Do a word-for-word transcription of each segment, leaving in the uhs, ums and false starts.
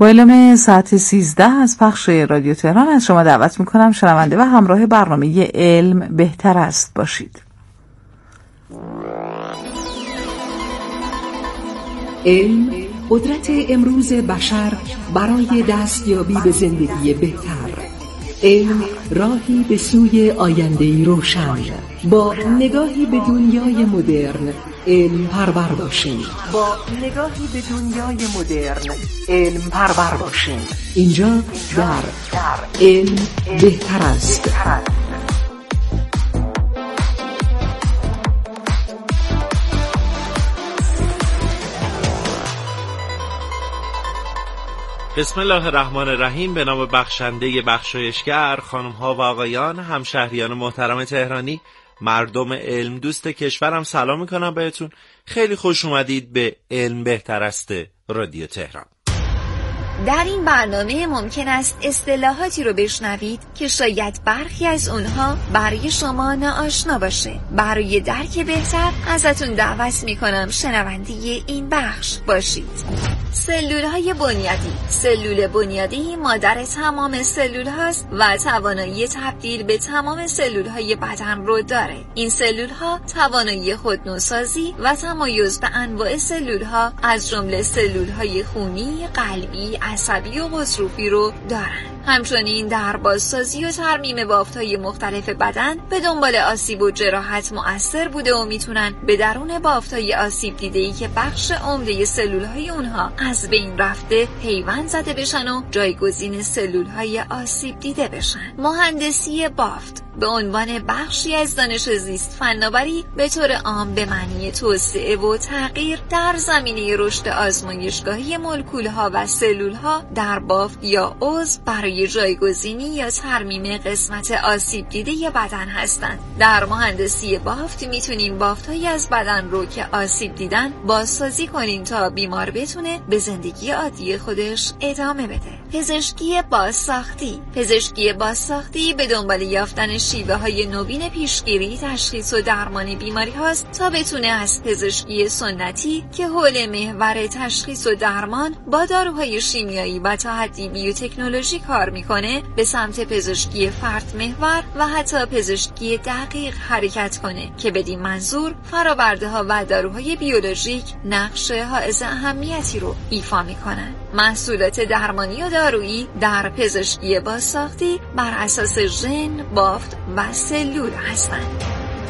با اعلام ساعت سیزده از پخش رادیو تهران از شما دعوت میکنم شنونده و همراه برنامه علم بهتر است باشید. علم قدرت امروز بشر برای دستیابی به زندگی بهتر. علم راهی به سوی آینده‌ای روشن. با نگاهی به دنیای مدرن علم پرور باشیم. با نگاهی به دنیای مدرن علم پرور باشیم. اینجا در علم بهتر است. بسم الله الرحمن الرحیم. به نام بخشنده بخشایشگر، خانم ها و آقایان، همشهریان محترم تهرانی، مردم علم دوست کشورم، سلام میکنم بهتون. خیلی خوش اومدید به علم بهتر است رادیو تهران. در این برنامه ممکن است اصطلاحاتی رو بشنوید که شاید برخی از اونها برای شما ناآشنا باشه. برای درک بهتر ازتون دعوت میکنم شنونده این بخش باشید. سلول‌های بنیادی. سلول بنیادی مادر تمام سلول هاست و توانایی تبدیل به تمام سلول‌های بدن رو داره. این سلول‌ها توانایی خودنوسازی و تمایز به انواع سلول‌ها از جمله سلول‌های خونی، قلبی، عصبی و غضروفی رو دارن. همچنین در بازسازی و ترمیم بافت‌های مختلف بدن به دنبال آسیب و جراحت مؤثر بوده و میتونن به درون بافت‌های آسیب دیده‌ای که بخش عمده سلول‌های اونها از بین رفته پیوند زده بشن و جایگزین سلول‌های آسیب دیده بشن. مهندسی بافت به عنوان بخشی از دانش زیست فناوری به طور عام به معنی توسعه و تغییر در زمینه رشد آزمایشگاهی مولکول‌ها و سلول‌ها در بافت یا عضو برای جایگزینی یا ترمیم قسمت آسیب دیده بدن هستند. در مهندسی بافت میتونیم بافت‌هایی از بدن رو که آسیب دیدن بازسازی کنیم تا بیمار بتونه به زندگی عادی خودش ادامه بده. پزشکی بازساختی. پزشکی بازساختی به دنبال یافتن شیوه‌های نوین پیشگیری، تشخیص و درمان بیماری هاست تا بتونه از پزشکی سنتی که حول محور تشخیص و درمان با داروهای شیمیایی و تا حدی بیوتکنولوژی کار میکنه به سمت پزشکی فرد محور و حتی پزشکی دقیق حرکت کنه که بدین منظور فرآورده‌ها و داروهای بیولوژیک نقش حائز اهمیتی رو ایفا میکنن. محصولات درمانی و دارویی در پزشکی بازساختی بر اساس ژن، بافت و سلول هستند.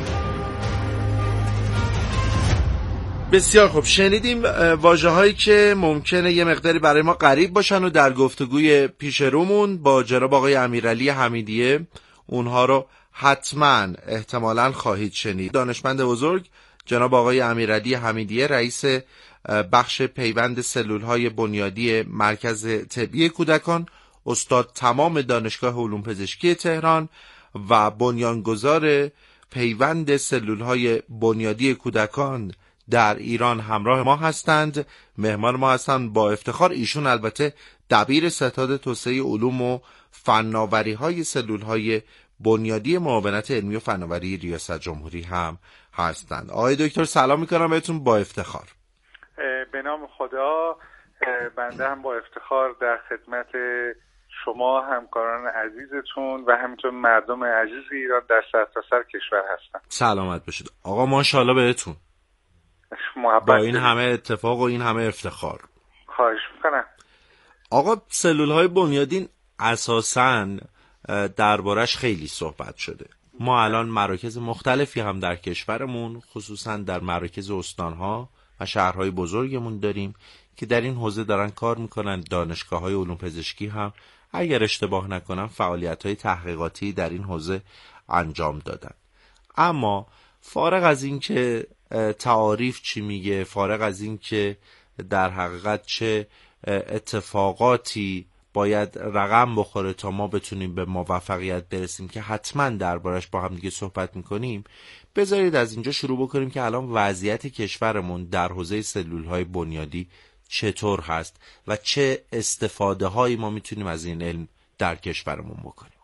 بسیار خوب، شنیدیم واژه‌هایی که ممکنه یه مقداری برای ما غریب باشن و در گفتگوی پیش رومون با جناب آقای امیرعلی حمیدیه اونها رو حتما احتمالاً خواهید شنید. دانشمند بزرگ جناب آقای امیرعلی حمیدیه، رئیس بخش پیوند سلول‌های بنیادی مرکز طبی کودکان، استاد تمام دانشگاه علوم پزشکی تهران و بنیانگذار پیوند سلول‌های بنیادی کودکان در ایران همراه ما هستند. مهمان ما هستند با افتخار. ایشون البته دبیر ستاد توسعه علوم و فناوری‌های سلول‌های بنیادی معاونت علمی و فناوری ریاست جمهوری هم هستند. آقای دکتر سلام می‌کنم بهتون با افتخار. به نام خدا، بنده هم با افتخار در خدمت شما همکاران عزیزتون و همینطور مردم عزیز ایران در سرتاسر کشور هستم. سلامت باشید آقا، ماشاءالله بهتون. با این همه اتفاق و این همه افتخار. خواهش میکنم. آقا، سلول‌های بنیادین اساساً دربارش خیلی صحبت شده. ما الان مراکز مختلفی هم در کشورمون، خصوصاً در مراکز استان‌ها و شهرهای بزرگمون داریم که در این حوزه دارن کار میکنن. دانشگاه‌های علوم پزشکی هم اگر اشتباه نکنم فعالیت‌های تحقیقاتی در این حوزه انجام دادن. اما فارغ از این که تعاریف چی میگه، فارغ از این که در حقیقت چه اتفاقاتی باید رقم بخوره تا ما بتونیم به موفقیت برسیم که حتما دربارش با هم دیگه صحبت میکنیم، بذارید از اینجا شروع بکنیم که الان وضعیت کشورمون در حوزه سلول‌های بنیادی چطور هست و چه استفاده هایی ما میتونیم از این علم در کشورمون بکنیم.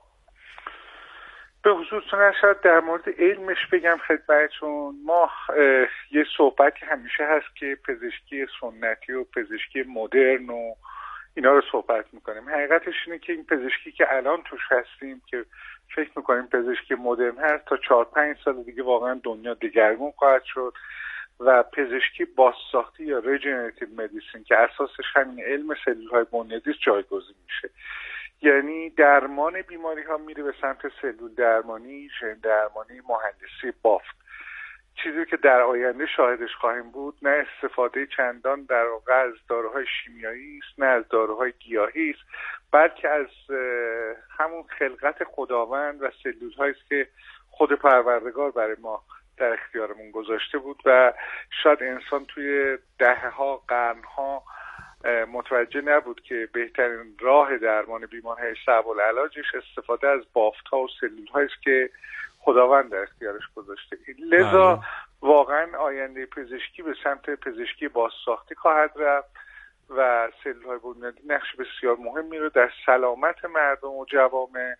به خصوص شاید در مورد علمش بگم خدمتتون، ما یه صحبتی همیشه هست که پزشکی سنتی و پزشکی مدرن و اینا رو صحبت میکنیم. حقیقتش اینه که این پزشکی که الان توش هستیم که فکر میکنیم پزشکی مدرن هست، تا چهار پنج سال دیگه واقعا دنیا دگرگون خواهد شد و پزشکی بازساختی یا ریجنراتیو مدیسین که اساسش همین علم سلول‌های بنیادی است جایگزین میشه. یعنی درمان بیماری ها میره به سمت سلول درمانی، ژن درمانی، مهندسی بافت، چیزی که در آینده شاهدش خواهیم بود. نه استفاده چندان در واقع از داروهای شیمیایی است، نه از داروهای گیاهی است، بلکه از همون خلقت خداوند و سلول‌هایی است که خود پروردگار برای ما در اختیارمون گذاشته بود و شاید انسان توی دهه‌ها، قرن‌ها متوجه نبود که بهترین راه درمان بیماری‌های صعب العلاجش استفاده از بافت‌ها و سلول‌هایی است که خداوند در اختیارش گذاشته. لذا بله. واقعا آینده پزشکی به سمت پزشکی بازساختی خواهد رفت و سلول‌های بنیادی نقش بسیار مهمی رو در سلامت مردم و جوامع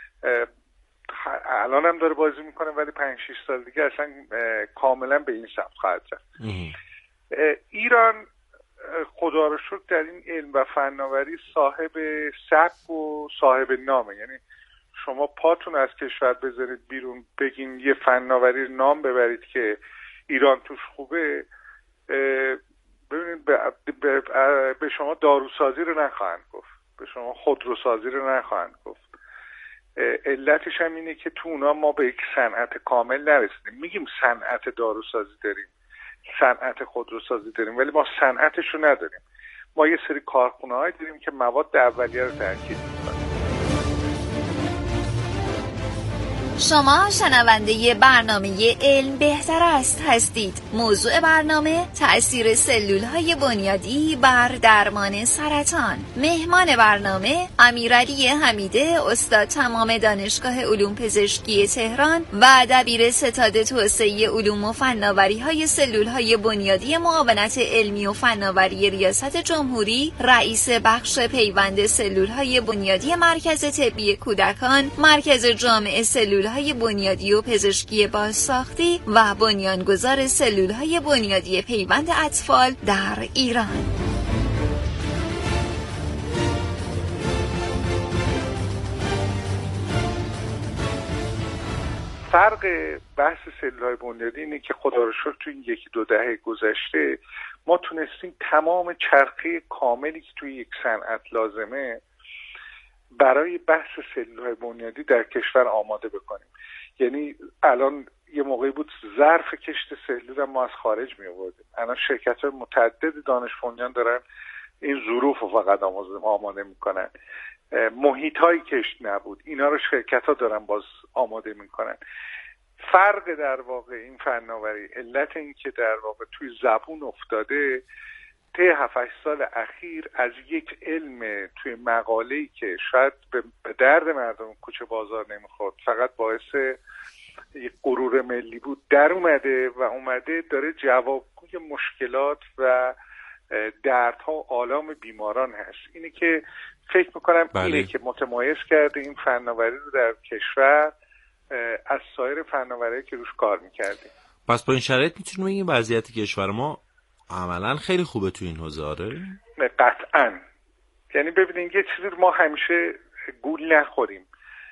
الان هم داره بازی میکنه، ولی پنج شش سال دیگه اصلا کاملا به این سمت خواهد رفت. ایران خدا رو شکر در این علم و فناوری صاحب سبک و صاحب نامه. یعنی شما پاتون از کشور بذارید بیرون، بگین یه فناوری نام ببرید که ایران توش خوبه، ببینید به, به شما داروسازی رو نخواهند گفت، به شما خودروسازی رو نخواهند گفت. علتش هم اینه که تو اونا ما به یک صنعت کامل نرسیدیم. میگیم صنعت داروسازی داریم، صنعت خودروسازی داریم، ولی ما صنعتش رو نداریم. ما یه سری کارخونه‌های داریم که مواد اولیه رو ترکیب می‌کنن. شما شنونده برنامه علم بهتر است هستید. موضوع برنامه تأثیر سلول‌های بنیادی بر درمان سرطان. مهمان برنامه امیرعلی حمیده، استاد تمام دانشگاه علوم پزشکی تهران و دبیر ستاد توسعه علوم و فناوری‌های سلول‌های بنیادی معاونت علمی و فناوری ریاست جمهوری، رئیس بخش پیوند سلول‌های بنیادی مرکز طبی کودکان، مرکز جامع سلول‌های بنیادی و پزشکی بازساختی و بنیانگذار سلول‌های بنیادی پیوند اطفال در ایران. فرق بحث سلول‌های بنیادی اینه که خدا رو شکر تو این یکی دو دهه گذشته ما تونستیم تمام چرخه کاملی که توی یک صنعت لازمه برای بحث سلول‌های بنیادی در کشور آماده بکنیم. یعنی الان یه موقعی بود ظرف کشت سلول ما از خارج می آوردیم، الان شرکت‌های متعدد دانش بنیان دارن این ظروف رو فقط آماده میکنن. محیط‌های کشت نبود، اینا رو شرکت‌ها دارن باز آماده میکنن. فرق در واقع این فناوری، علت این که در واقع توی زبون افتاده، طی هفت هشت سال اخیر از یک علم توی مقاله‌ای که شاید به درد مردم کوچه بازار نمیخورد، فقط باعث یک غرور ملی بود، در اومده و اومده داره جوابگوی مشکلات و دردها و آلام بیماران هست. اینه که فکر میکنم بله. اینه که متمایز کرده این فناوری رو در کشور از سایر فناوری که روش کار میکردیم. پس با این شرایط میتونیم بگیم وضعیت کشور ما عملا خیلی خوبه تو این حوزه؟ آره قطعاً. یعنی ببینید یه چیزی ما همیشه گول نخوریم.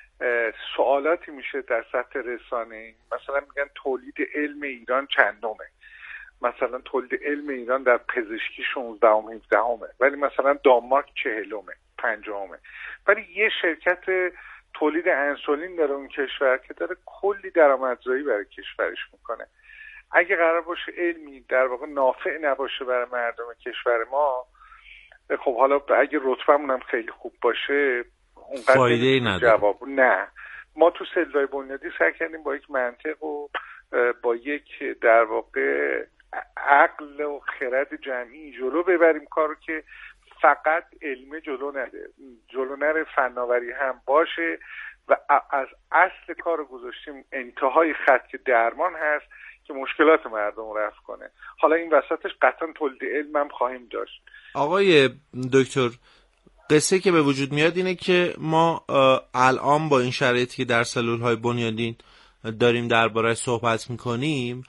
سوالاتی میشه در سطح رسانه‌ای، مثلا میگن تولید علم ایران چندمه، مثلا تولید علم ایران در پزشکی شانزدهم هفدهمه، ولی مثلا دانمارک چهلمه، پنجمه. ولی یه شرکت تولید انسولین داره اون کشور که داره کلی درآمدزایی برای کشورش میکنه. اگه قرار باشه علمی در واقع نافع نباشه برای مردم کشور ما، خب حالا اگه رتبمون هم خیلی خوب باشه اونقدر فایده‌ای نداره. جواب نه. ما تو سلول‌های بنیادی سعی کردیم با یک منطق و با یک در واقع عقل و خرد جمعی جلو ببریم کارو که فقط علم جلو نره، جلو نره فناوری هم باشه و از اصل کارو گذاشتیم انتهای خط که درمان هست که مشکلات مردم رو رفع کنه. حالا این وسطش قطعا تولید علم هم خواهیم داشت. آقای دکتر، قصه که به وجود میاد اینه که ما الان با این شرایطی که در سلول‌های بنیادین داریم درباره صحبت میکنیم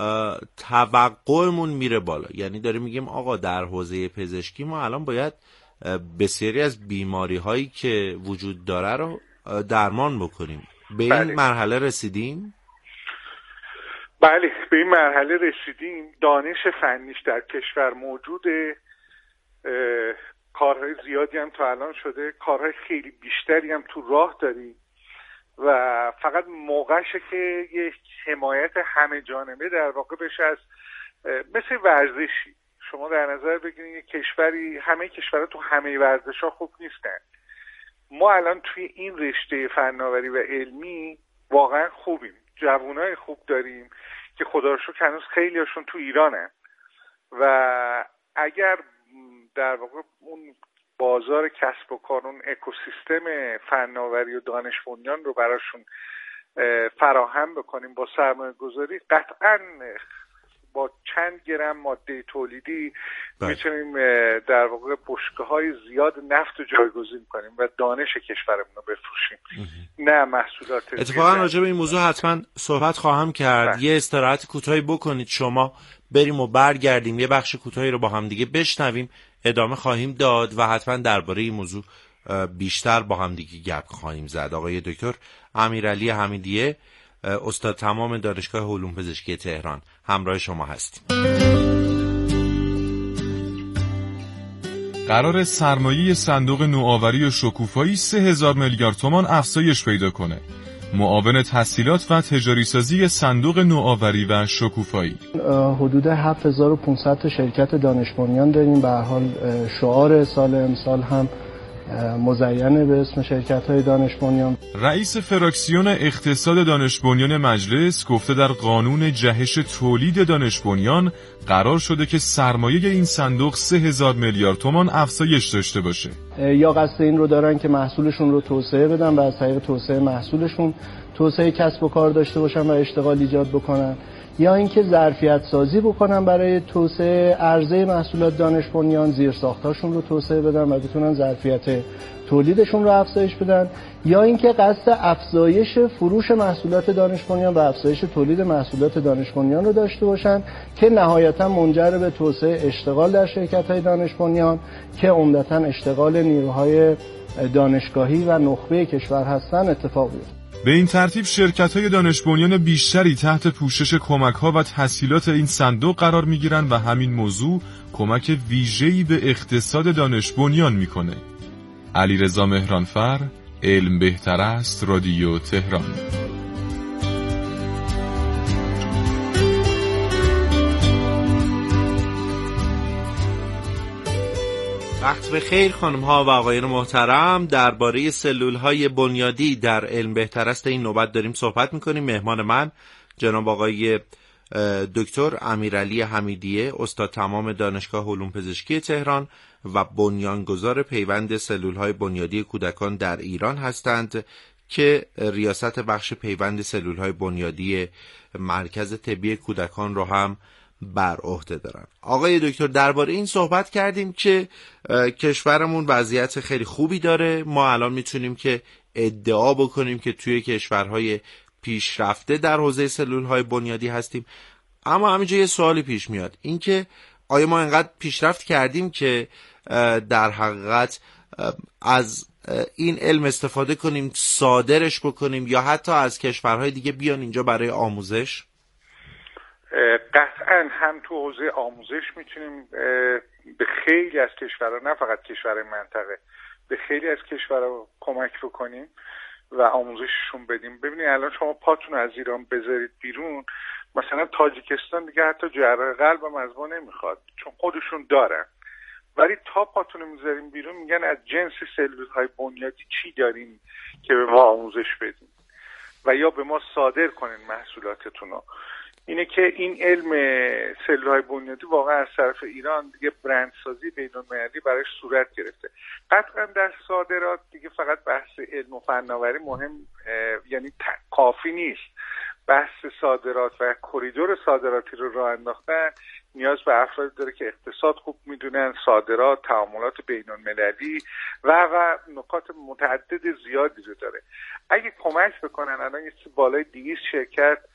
توقعمون میره بالا. یعنی داریم میگیم آقا در حوزه پزشکی ما الان باید بسیاری از بیماری هایی که وجود داره رو درمان بکنیم. به این بله. مرحله رسیدیم؟ بله به این مرحله رسیدیم. دانش فنیش در کشور موجوده، کارهای زیادی هم تا الان شده، کارهای خیلی بیشتری هم تو راه داریم و فقط موقعشه که یک حمایت همه جانبه در واقع بشه. از مثل ورزشی شما در نظر بگیرید یک کشوری، همه کشورها تو همه ورزش‌ها خوب نیستن. ما الان توی این رشته فناوری و علمی واقعا خوبیم، جوانای خوب داریم که خدا رو شکر هنوز خیلی هاشون تو ایرانن و اگر در واقع اون بازار کسب و کار، اون اکوسیستم فناوری و دانش بنیان رو براشون فراهم بکنیم با سرمایه گذاری، قطعاً با چند گرم ماده تولیدی بله. میتونیم در واقع بشکه‌های زیاد نفت رو جایگزین کنیم و دانش کشورمون رو بفروشیم، نه محصولات. اتفاقا راجع به این موضوع حتما صحبت خواهم کرد. بله. یه استراحت کوتاهی بکنید شما، بریم و برگردیم، یه بخش کوتاهی رو با هم دیگه بشنویم، ادامه خواهیم داد و حتما درباره این موضوع بیشتر با هم دیگه گپ خواهیم زد. آقای دکتر امیرعلی حمیدیه، استاد تمام دانشگاه علوم پزشکی تهران، همراه شما هستیم. قرار سرمایه صندوق نوآوری و شکوفایی سه هزار میلیارد تومان افزایش پیدا کنه. معاون تسهیلات و تجاری سازی صندوق نوآوری و شکوفایی، حدود هفت هزار و پانصد تا شرکت دانش بنیان داریم. به هر حال شعار سال امسال هم مزینه به اسم شرکت‌های دانش بنیان. رئیس فراکسیون اقتصاد دانش بنیان مجلس گفته در قانون جهش تولید دانش بنیان قرار شده که سرمایه این صندوق سه هزار میلیارد تومان افزایش داشته باشه. یا قصد این رو دارن که محصولشون رو توسعه بدن و از طریق توسعه محصولشون توسعه کسب و کار داشته باشن و اشتغال ایجاد بکنن، یا اینکه ظرفیت سازی بکنن برای توسعه عرضه محصولات دانش بنیان، زیرساختاشون رو توسعه بدن و بتونن ظرفیت تولیدشون رو افزایش بدن، یا اینکه قصد افزایش فروش محصولات دانش بنیان و افزایش تولید محصولات دانش بنیان رو داشته باشن که نهایتا منجر به توسعه اشتغال در شرکت‌های دانش بنیان که عمدتاً اشتغال نیروهای دانشگاهی و نخبه کشور هستن اتفاق بیفته. به این ترتیب شرکت‌های دانش بنیان بیشتری تحت پوشش کمک‌ها و تسهیلات این صندوق قرار می‌گیرند و همین موضوع کمک ویژه‌ای به اقتصاد دانش بنیان می‌کنه. علیرضا مهرانفر، علم بهتر است، رادیو تهران. وقت بخیر خانم ها و آقایان محترم. درباره سلول های بنیادی در علم بهتر است این نوبت داریم صحبت میکنیم. مهمان من جناب آقای دکتر امیرعلی حمیدیه، استاد تمام دانشگاه علوم پزشکی تهران و بنیانگذار پیوند سلول های بنیادی کودکان در ایران هستند که ریاست بخش پیوند سلول های بنیادی مرکز طبی کودکان رو هم بر عهده دارن. آقای دکتر درباره این صحبت کردیم که کشورمون وضعیت خیلی خوبی داره. ما الان میتونیم که ادعا بکنیم که توی کشورهای پیشرفته در حوزه سلول‌های بنیادی هستیم. اما همینجا یه سوالی پیش میاد، این که آیا ما اینقدر پیشرفت کردیم که در حقیقت از این علم استفاده کنیم، صادرش بکنیم یا حتی از کشورهای دیگه بیان اینجا برای آموزش؟ قطعا هم تو حوزه آموزش میتونیم به خیلی از کشورها، نه فقط کشور منطقه، به خیلی از کشورها کمک بکنیم و آموزششون بدیم. ببینید الان شما پاتون از ایران بذارید بیرون، مثلا تاجیکستان دیگه حتی جراح قلب هم از ما نمیخواد چون خودشون دارن، ولی تا پاتون رو میذاریم بیرون میگن از جنس سلول‌های بنیادی چی داریم که به ما آموزش بدیم و یا به ما صادر کنین محصولاتتون رو. اینه که این علم سلول‌های بنیادی واقعا از طرف ایران دیگه برندسازی بین‌المللی براش صورت گرفته. قطعا در صادرات دیگه فقط بحث علم و فناوری مهم یعنی کافی نیست. بحث صادرات و کریدور صادراتی رو راه انداختن نیاز به افرادی داره که اقتصاد خوب میدونن، صادرات، تعاملات بین‌المللی و و نکات متعدد زیادی رو داره. اگه کمک بکنن الان یه بالای دویست شرکت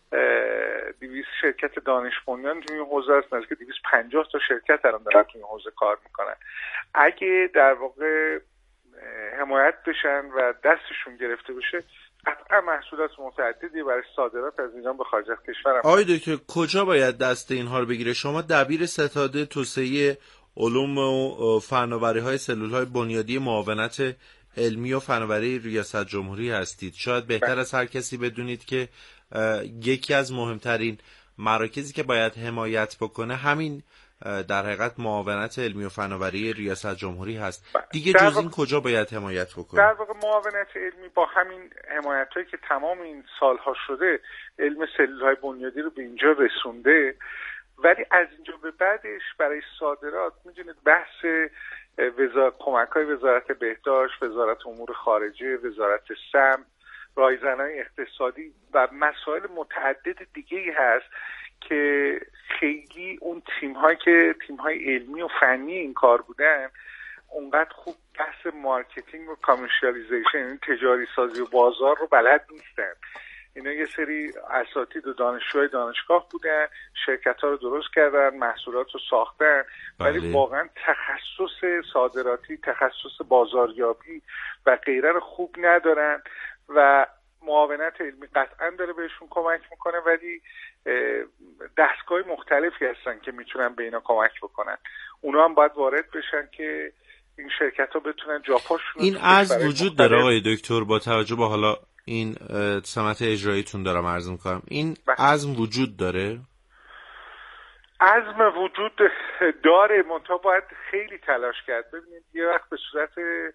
دویست شرکت دانش بنیان توی این حوزه هست، نزدیک دویست و پنجاه تا شرکت الان دارن توی این حوزه کار میکنن. اگه در واقع حمایت بشن و دستشون گرفته بشه، قطعا محصولات متعددی برای صادرات از ایران به خارج از کشور هم. آقای دکتر کجا باید دست اینها رو بگیره؟ شما دبیر ستاد توسعه علوم و فناوری‌های سلول‌های بنیادی معاونت علمی و فناوری ریاست جمهوری هستید. شاید بهتر از هر کسی بدونید که یکی از مهمترین مراکزی که باید حمایت بکنه همین در حقیقت معاونت علمی و فناوری ریاست جمهوری هست. دیگه جز این کجا باید حمایت بکنه؟ در واقع معاونت علمی با همین حمایتایی که تمام این سالها شده علم سلول‌های بنیادی رو به اینجا رسونده، ولی از اینجا به بعدش برای صادرات میدونید بحث وزارت کمک‌های وزارت بهداشت، وزارت امور خارجه، وزارت سمت، رایزن‌های اقتصادی و مسائل متعدد دیگه‌ای هست که خیلی اون تیم‌هایی که تیم‌های علمی و فنی این کار بودن اونقدر خوب بحث مارکتینگ و کامرشیالیزیشن، یعنی تجاری سازی و بازار رو بلد نیستن. اینا یه سری اساتید و دانشجوهای دانشگاه بودن، شرکت‌ها رو درست کردن، محصولات رو ساختن، ولی بله. واقعا تخصص صادراتی، تخصص بازاریابی و غیره رو خوب ندارن و معاونت علمی قطعا داره بهشون کمک میکنه، ولی دستگاه مختلفی هستن که میتونن به اینا کمک بکنن. اونا هم باید وارد بشن که این شرکت‌ها بتونن جاپاشون. این از وجود داره آقای دکتر، با توجه به حالا این سمت اجراییتون دارم عرض میکنم، این عزم وجود داره؟ عزم وجود داره، منتها باید خیلی تلاش کرد. ببینید یه وقت به صورت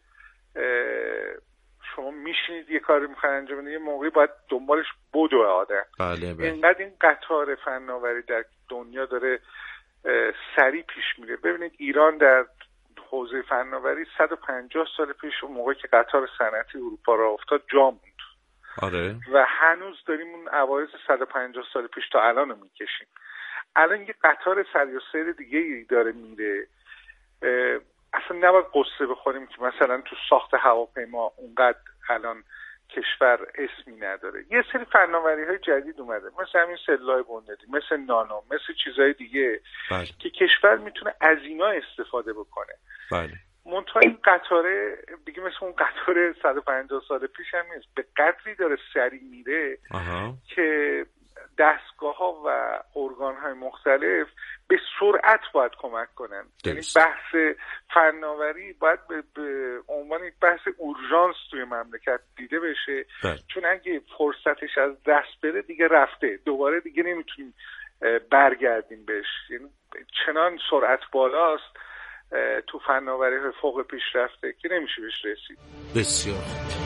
شما میشینید یه کاری میخواین انجام بدید، یه موقعی باید دنبالش بدو آدم. بله بله. اینقدر این قطار فناوری در دنیا داره سریع پیش میره. ببینید ایران در حوزه فناوری صد و پنجاه سال پیش اون موقعی که قطار صنعتی اروپا را افتاد جا موند. آره. و هنوز داریم اون عوارض صد و پنجاه سال پیش تا الان رو میکشیم. الان یه قطار سری و سیر دیگه ای داره میره. اصلا نباید قصه بخوریم که مثلا تو ساخت هواپیما اونقدر الان کشور اسمی نداره. یه سری فناوری های جدید اومده، مثل همین سلول‌های بنیادی، مثل نانو، مثل چیزهای دیگه بله. که کشور میتونه از اینا استفاده بکنه. بله. منتها این قطاره دیگه مثل اون قطار صد و پنجاه سال پیش هم نیست، به قدری داره سریع میره آها. که دستگاه‌ها و ارگان‌های مختلف به سرعت باید کمک کنن. یعنی بحث فناوری باید به, به عنوان یک بحث اورژانس توی مملکت دیده بشه بله. چون اگه فرصتش از دست بره دیگه رفته، دوباره دیگه نمیتونیم برگردیم بهش. یعنی چنان سرعت بالاست تو فناوری فوق پیشرفته که نمیشه بهش رسید. بسیار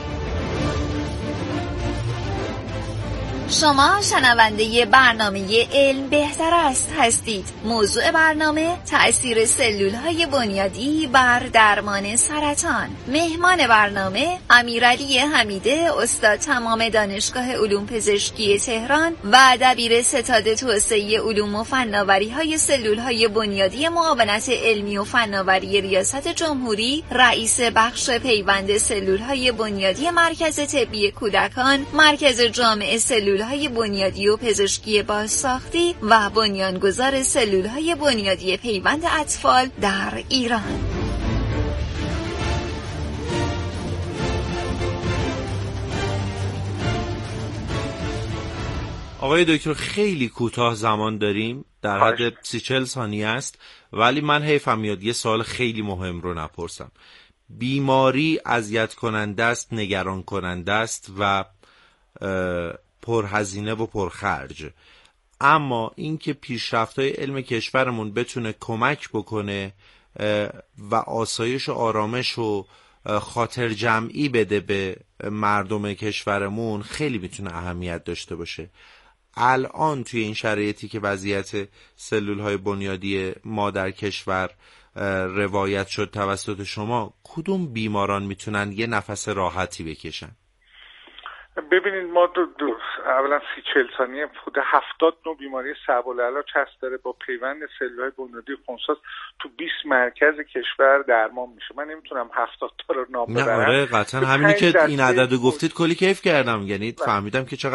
شما شنونده برنامه علم بهتر است هستید. موضوع برنامه تأثیر سلول‌های بنیادی بر درمان سرطان. مهمان برنامه امیرعلی حمیده، استاد تمام دانشگاه علوم پزشکی تهران و دبیر ستاد توسعه علوم و فناوری‌های سلول‌های بنیادی معاونت علمی و فناوری ریاست جمهوری، رئیس بخش پیوند سلول‌های بنیادی مرکز طبی کودکان، مرکز جامع سلول سلول‌های بنیادی و پزشکی بازساختی و بنیانگذار سلول‌های بنیادی پیوند اطفال در ایران. آقای دکتر خیلی کوتاه زمان داریم، در حد سی چل ثانیه است، ولی من حیفم میاد یه سوال خیلی مهم رو نپرسم. بیماری اذیت کننده است، نگران کننده است و پرهزینه و پرخرج، اما اینکه پیشرفت‌های علم کشورمون بتونه کمک بکنه و آسایش و آرامش و خاطر جمعی بده به مردم کشورمون خیلی میتونه اهمیت داشته باشه. الان توی این شرایطی که وضعیت سلول‌های بنیادی ما در کشور روایت شد توسط شما، کدوم بیماران میتونن یه نفس راحتی بکشن؟ ببینید ما دو دو اولا سی چل ثانیه حدود هفتاد نوع بیماری صعب العلاج هست داره با پیوند سلول‌های بنیادی خونساز تو بیست مرکز کشور درمان میشه. من نمیتونم هفتاد تا رو نام ببرم. نه آره قطعا همینی که این عددو گفتید کلی کیف کردم، یعنی فهمیدم که چقدر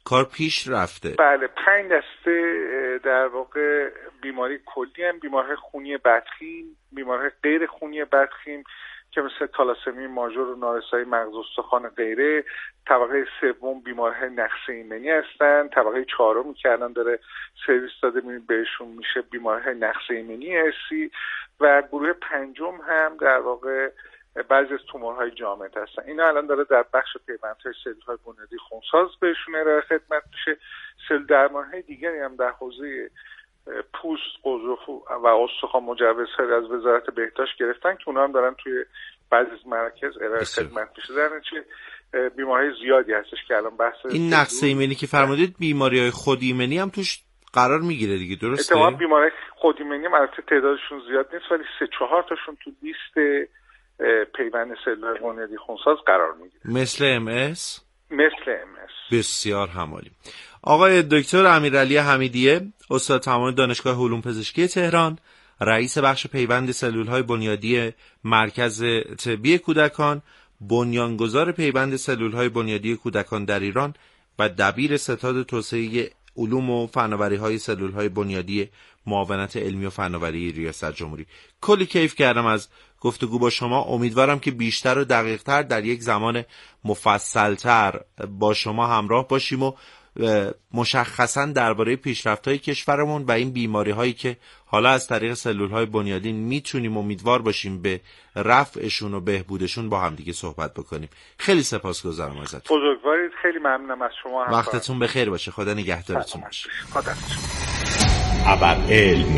کار پیش رفته. بله، پنج دسته در واقع بیماری کلی هم، بیماری خونی بدخیم، بیماری غیر خونی بدخیم که مثل تالاسمی ماژور و نارسایی مغز استخوان غیره. طبقه سوم بیماری نقص ایمنی هستن. طبقه چهارمی که الان داره سرویس داده بهشون میشه بیماری نقص ایمنی حسی. و گروه پنجم هم در واقع بعضی از تومورهای جامد هستن. اینا الان داره در بخش پیوندهای سلولهای بنیادی خونساز بهشون ارائه خدمت میشه. سلول درمانهای دیگری هم در حوزه پوست، قضف و استخوان مجوزهای از وزارت بهداشت گرفتن که اونا هم دارن توی بعضی از مراکز ارائه خدمت میشه. در نتیجه بیماری زیادی هستش که الان بحث این نقص ایمنی که فرمودید بیماری‌های خود ایمنی هم توش قرار میگیره دیگه، درسته؟ احتمال بیماری خود ایمنی هم البته تعدادشون زیاد نیست ولی سه چهار تاشون تو لیست پیوند سلول‌های بنیادی خونساز قرار میگیره. مثل ام اس؟ مثل ام اس. بسیار همالی. آقای دکتر امیرعلی حمیدیه، استاد تمام دانشگاه علوم پزشکی تهران، رئیس بخش پیوند سلول‌های بنیادی مرکز طبی کودکان، بنیانگذار پیوند سلول‌های بنیادی کودکان در ایران و دبیر ستاد توسعه علوم و فناوری‌های سلول‌های بنیادی معاونت علمی و فناوری ریاست جمهوری. کلی کیف کردم از گفتگو با شما. امیدوارم که بیشتر و دقیق‌تر در یک زمان مفصل‌تر با شما همراه باشیم و مشخصاً درباره پیشرفت‌های کشورمون و این بیماری‌هایی که حالا از طریق سلول‌های بنیادی میتونیم امیدوار باشیم به رفعشون و بهبودشون با هم دیگه صحبت بکنیم. خیلی سپاسگزارم ازتون. بزرگوارید، خیلی ممنونم از شما. وقتتون بخیر باشه. خدا نگهدارتون باشه. خدا. ابر علم.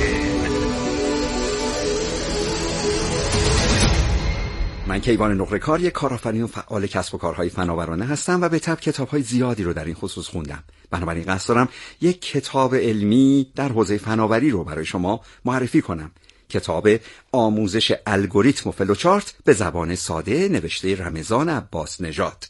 من کیوان نقره‌کار، یک کارآفرین و فعال کسب و کارهای فناورانه هستم و به تبع کتاب‌های زیادی رو در این خصوص خوندم. بنابراین قصد دارم یک کتاب علمی در حوزه فناوری رو برای شما معرفی کنم. کتاب آموزش الگوریتم و فلوچارت به زبان ساده نوشته رمضان عباس نژاد.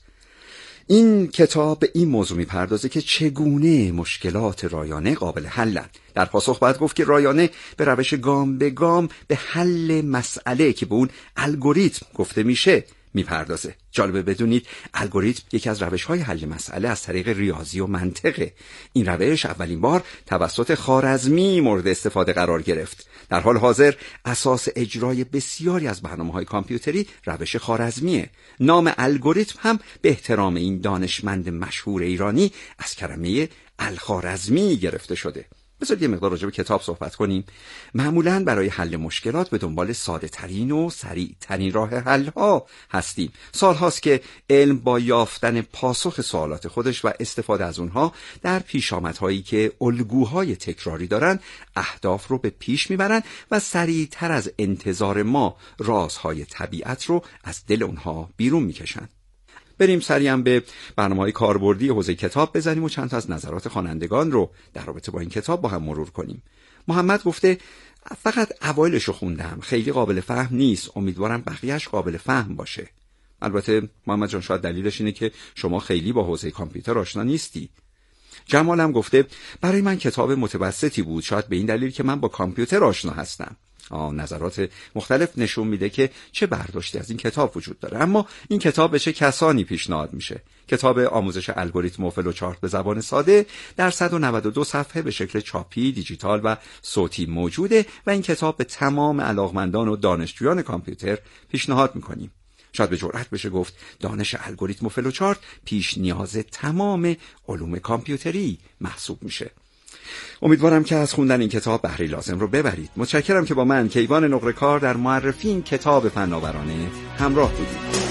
این کتاب به این موضوع می‌پردازه که چگونه مشکلات رایانه قابل حلند. در پاسخ باید گفت که رایانه به روش گام به گام به حل مسئله که به اون الگوریتم گفته میشه میپردازه. جالبه بدونید الگوریتم یکی از روش‌های حل مسئله از طریق ریاضی و منطقه. این روش اولین بار توسط خوارزمی مورد استفاده قرار گرفت. در حال حاضر اساس اجرای بسیاری از برنامه‌های کامپیوتری روش خوارزمیه. نام الگوریتم هم به احترام این دانشمند مشهور ایرانی از کلمه الخوارزمی گرفته شده. بذارید یه مقدار راجع به کتاب صحبت کنیم. معمولاً برای حل مشکلات به دنبال ساده ترین و سریع ترین راه حل ها هستیم. سال هاست که علم با یافتن پاسخ سوالات خودش و استفاده از اونها در پیشامدهایی که الگوهای تکراری دارن اهداف رو به پیش میبرن و سریع تر از انتظار ما رازهای طبیعت رو از دل اونها بیرون میکشن. بریم سریعا به برنامه‌های کاربردی حوزه کتاب بزنیم و چند تا از نظرات خوانندگان رو در رابطه با این کتاب با هم مرور کنیم. محمد گفته فقط اوایلش رو خوندم، خیلی قابل فهم نیست، امیدوارم بقیه‌اش قابل فهم باشه. البته محمد جان شاید دلیلش اینه که شما خیلی با حوزه کامپیوتر آشنا نیستی. جمالم گفته برای من کتاب متوسطی بود، شاید به این دلیل که من با کامپیوتر آشنا هستم. آه نظرات مختلف نشون میده که چه برداشتی از این کتاب وجود داره. اما این کتاب به چه کسانی پیشنهاد میشه؟ کتاب آموزش الگوریتم و فلوچارت به زبان ساده در صد و نود و دو صفحه به شکل چاپی، دیجیتال و صوتی موجوده و این کتاب به تمام علاقمندان و دانشجویان کامپیوتر پیشنهاد میکنیم. شاید به جرئت بشه گفت دانش الگوریتم و فلوچارت پیش نیاز تمام علوم کامپیوتری محسوب میشه. امیدوارم که از خوندن این کتاب بهره لازم رو ببرید. متشکرم که با من کیوان نقره‌کار در معرفی این کتاب فناورانه همراه بودید.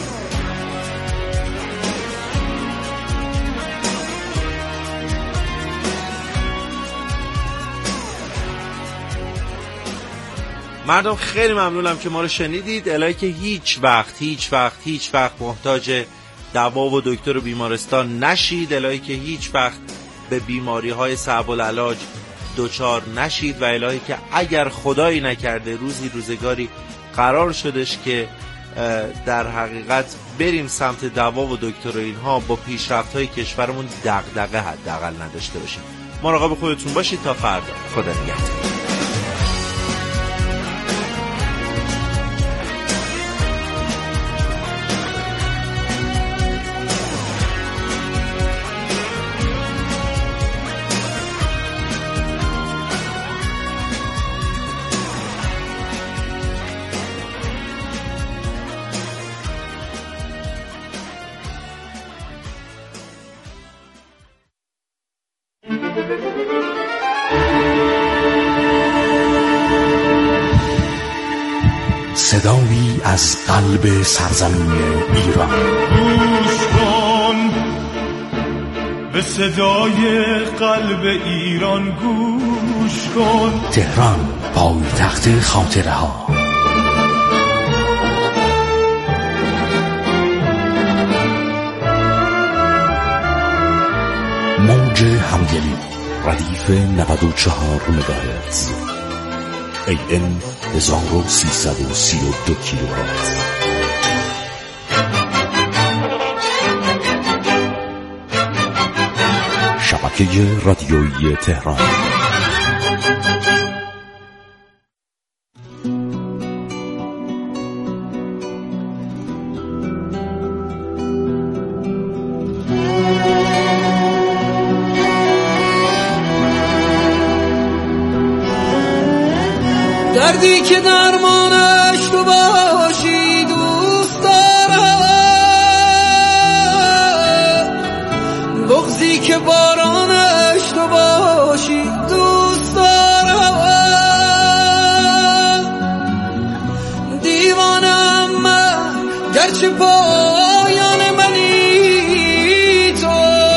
مردم خیلی ممنونم که ما رو شنیدید. الهی که هیچ وقت هیچ وقت هیچ وقت محتاج دوا و دکتر و بیمارستان نشید. الهی که هیچ وقت به بیماری های صعب العلاج دچار نشید و الهی که اگر خدایی نکرده روزی روزگاری قرار شدش که در حقیقت بریم سمت دوا و دکتر و اینها، با پیشرفت های کشورمون دغدغه حداقل نداشته باشیم. مراقب خودتون باشید. تا فردا. خدا نگهدار. صدایی از قلب سرزمین ایران. گوش کن به صدای قلب ایران، گوش کن. تهران، پایتخت خاطره ها. موج همدلی، ردیف نود و چهار مگاهرتز، ای ام هزار و سیصد و سی و دو کیلوهرتز. شبکه رادیویی تهران. دردی که درمانش تو باشی دوست دارم، بغضی که بارانش تو باشی دوست دارم. دیوانم من گرچه پایان منی تو،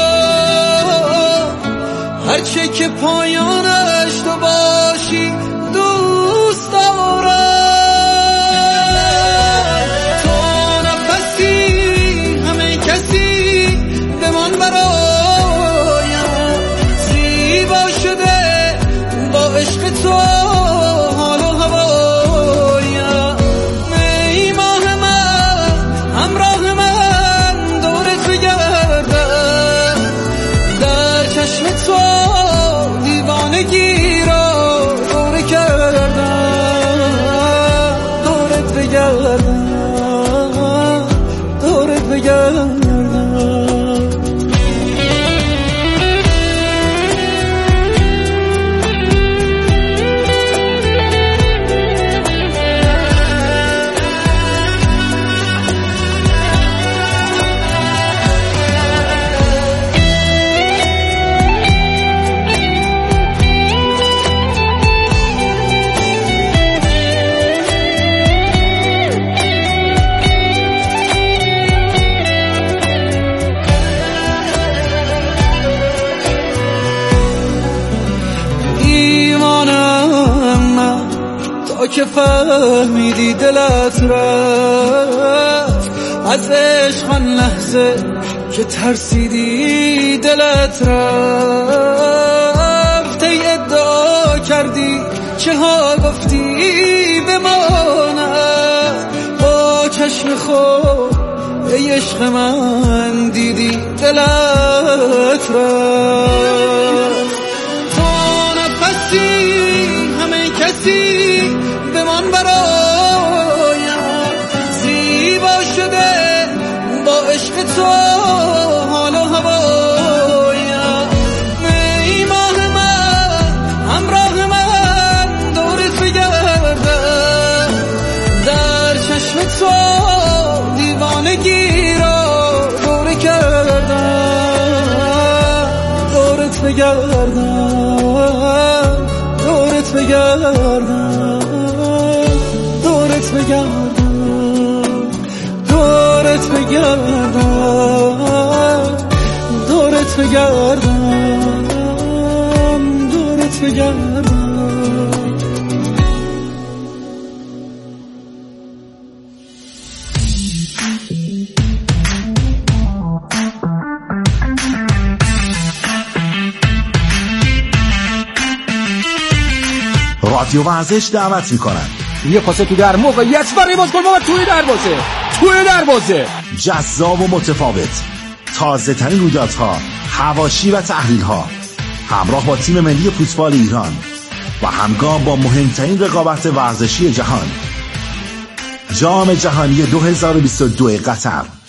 هرچه که پایانش تو باشی دوست دارم. تو نفسی همه کسی بمان برایم، زیبا شده با عشق تو حال و هوایم. ای ماه من همراه من دورت بگردم، در چشم تو دیوانگی را دوره کردم، دورت بگردم، دورت بگردم. که فهمیدی دلت رفت از عشق، آن لحظه که ترسیدی دلت رفت. ای ادعا کردی چه ها گفتی بماند، با چشم خود ای عشق من دیدی دلت رفت. تو نفسی همه کسی بمان برایم، زیبا شده با عشق تو حال و هوایم. ای ماه من همراه من دورت بگردم، در چشم تو دیوانگی را دوره کردم، دورت بگردم، دورت بگردم، دورت بگردم، دورت بگردم، دورت بگردم، دورت بگردم. رادیو ورزش دعوت میکنن. یه پاس تو در موقعیت برای بازیکن ما توی دروازه، توی دروازه. جذاب و متفاوت، تازه ترین رویدادها، حواشی و تحلیل ها، همراه با تیم ملی فوتبال ایران و همگام با مهمترین رقابت ورزشی جهان، جام جهانی دو هزار و بیست و دو قطر.